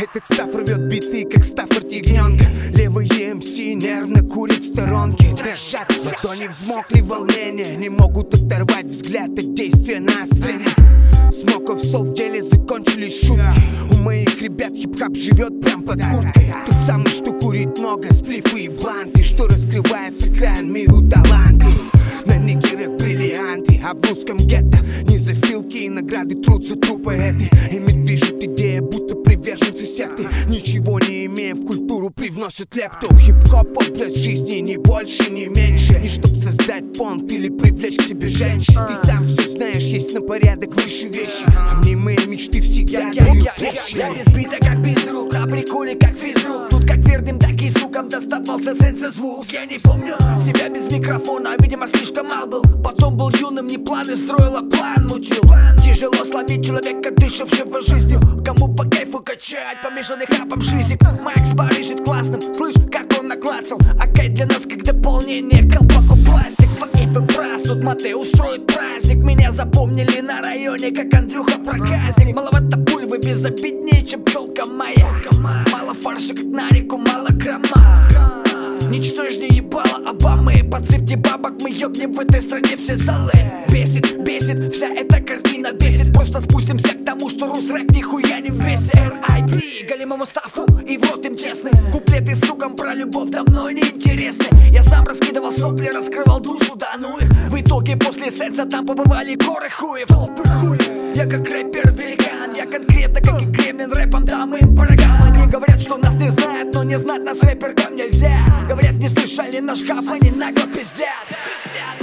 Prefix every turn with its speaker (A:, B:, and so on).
A: Этот став рвет биты, как Стаффорд ягненка. Левые МС нервно курят в сторонке. Дрожат, ладони взмокли волнения, не могут оторвать взгляд от действия на сцене. Смоков сол в деле закончились шутки. У моих ребят хип-хап живет прям под курткой. Тот самый, что курит много, сплифы и бланты, что раскрывает с экран миру таланты. На нигерах бриллианты, а в русском гетто не за филки и награды труд за труд поэты. Ими движет идея, будто приверженцы секты, ничего не имея в культуру, привносят лепту. Хип-хоп образ жизни, ни больше, ни меньше. И чтоб создать понт или привлечь к себе женщин, ты сам все знаешь, есть на порядок выше вещи. А мне мои мечты всегда дают площадь.
B: Я без бита, как без рук, на приколе, как физрук. Тут как верным, так и звуком доставался сенса звук. Я не помню себя без микрофона, видимо слишком мал был. Потом был юным, не планы строил, а план мутил. Тяжело сломить человека, дышавшего жизнью. Кому по кайфу качать, помешанный хапом шизик. Макс барыжит классным, слышь, как он наклацал. А кайт для нас как дополнение, колпаку пластик. Факифы фраз, тут Матэ устроит праздник. Меня запомнили на районе, как Андрюха проказник. Маловато пульвы, безобиднее, чем пчелка моя. Мало фарша, как на реку, мало грамма. Ничтожнее ебало Обамы. Подсыпьте бабок, мы ёбнем в этой стране все залы. Бесит, бесит, вся эта картина бесит. Просто спустимся к тому, что рус-рэп нихуя не весит. R.I.P. голимому стафу, и вот им честны. Куплеты с суком про любовь давно не интересны. Я сам раскидывал сопли, раскрывал душу, да ну их. В итоге после сетса там побывали горы хуев. Я как рэпер великан, я конкретно как и Кремлин, рэпом дам им порогам. Они говорят, что нас не знают, но не знать нас рэперкам нельзя. Говорят, не слышали наш хап, они нагло пиздят.